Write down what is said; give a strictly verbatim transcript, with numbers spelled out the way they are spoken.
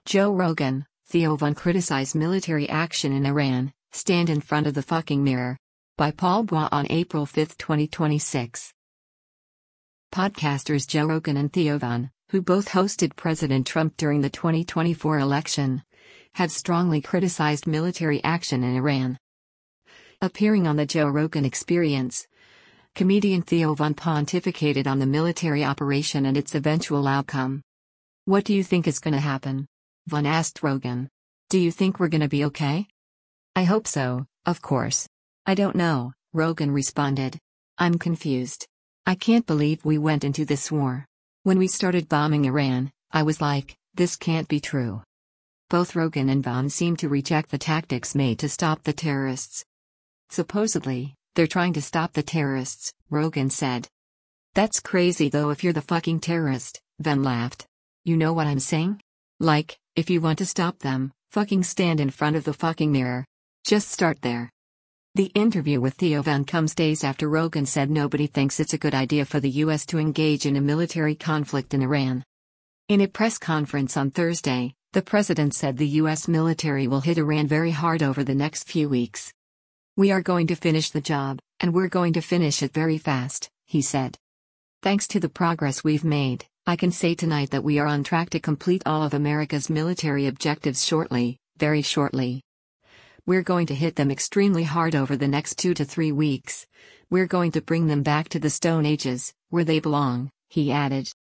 Joe Rogan, Theo Von criticize military action in Iran, stand in front of the fucking mirror. By Paul Bois on April fifth, twenty twenty-six. Podcasters Joe Rogan and Theo Von, who both hosted President Trump during the twenty twenty-four election, have strongly criticized military action in Iran. Appearing on The Joe Rogan Experience, comedian Theo Von pontificated on the military operation and its eventual outcome. "What do you think is gonna happen?" Von asked Rogan. "Do you think we're gonna be okay?" "I hope so, of course. I don't know," Rogan responded. "I'm confused. I can't believe we went into this war. When we started bombing Iran, I was like, this can't be true." Both Rogan and Von seem to reject the tactics made to stop the terrorists. "Supposedly, they're trying to stop the terrorists," Rogan said. "That's crazy though if you're the fucking terrorist," Von laughed. "You know what I'm saying? Like, if you want to stop them, fucking stand in front of the fucking mirror. Just start there." The interview with Theo Von comes days after Rogan said nobody thinks it's a good idea for the U S to engage in a military conflict in Iran. In a press conference on Thursday, the president said the U S military will hit Iran very hard over the next few weeks. "We are going to finish the job, and we're going to finish it very fast," he said. "Thanks to the progress we've made, I can say tonight that we are on track to complete all of America's military objectives shortly, very shortly. We're going to hit them extremely hard over the next two to three weeks. We're going to bring them back to the Stone Ages, where they belong," he added.